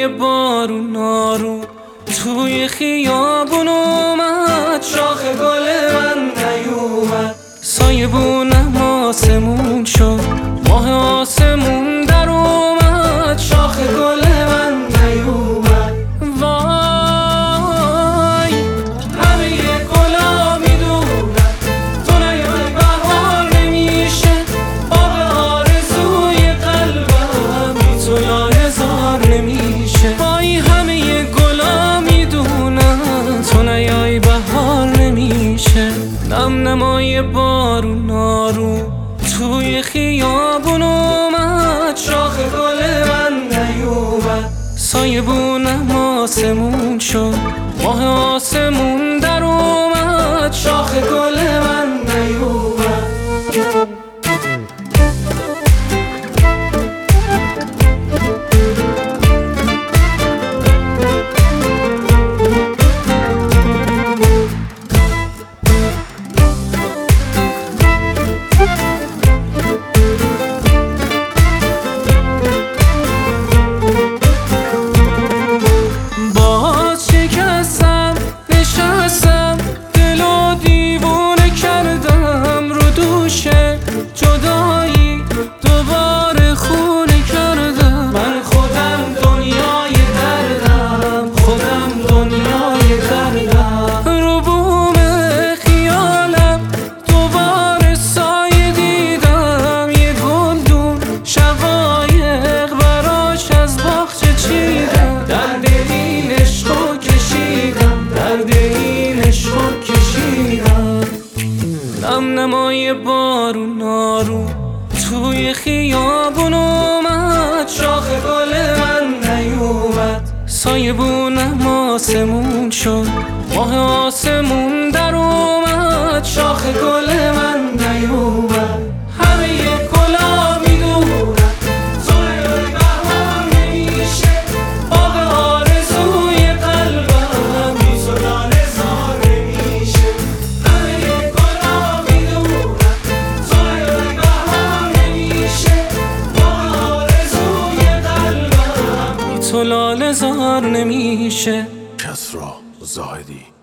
نمای بارون آروم توی خیابون اومد، شاخ گل من نیومد. سایبونم آسمون شد، ماه آسمون در اومد، شاخ گل من نیومد. وای همه گلا میدونن تو نیای بهار نمیشه، آب آرزوی قلبم بی تو لایه‌زار نمیشه. وای همه گلا میدونن تو نیای بهار نمیشه. نمای بارون آروم توی خیابون اومد، شاخ گل من نیومد. سایبونم آسمون شد، ماه آسمون در اومد، شاخ گل من نیومد. جدایی دوباره خونه کردم، من خودم دنیای دردم، خودم دنیای دردم. رو بوم خیالم دوباره سایه دیدم، یه گلدون شقایق براش از باغچه چیدم. درد این عشقو کشیدم، درد این عشقو کشیدم. نمای بارون آروم توی خیابون اومد، شاخ گل من نیومد. سایبونم آسمون شد، ماه آسمون در اومد، شاخ گل من نیومد. همه گلا میدونن تو نیای بهار نمیشه، آب آرزوی قلبم بی تو لایه‌زار نمیشه. تو لایه‌زار نمیشه. کسری زاهدی